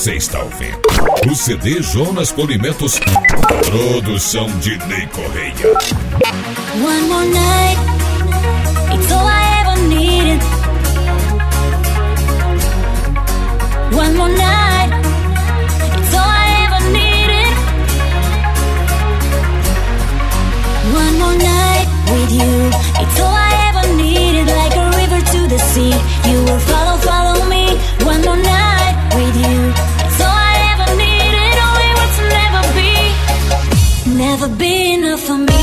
Você está ouvindo o CD Jonas Polimentos, produção de Ney Correia. One more night, it's all I ever needed. One more night, it's all I ever needed. One more night with you, it's all I ever needed. Like a river to the sea, you will follow, follow me. One more night with you, it's all I ever needed. Only what's never be enough for me.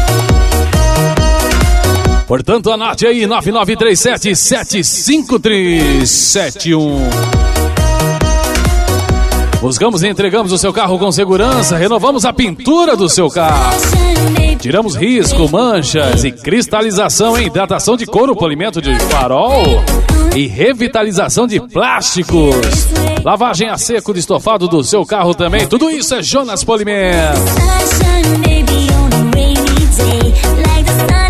Portanto, anote aí, 9937-7531. Buscamos e entregamos o seu carro com segurança, renovamos a pintura do seu carro. Tiramos risco, manchas e cristalização em hidratação de couro, polimento de farol e revitalização de plásticos. Lavagem a seco de estofado do seu carro também. Tudo isso é Jonas Polimentos.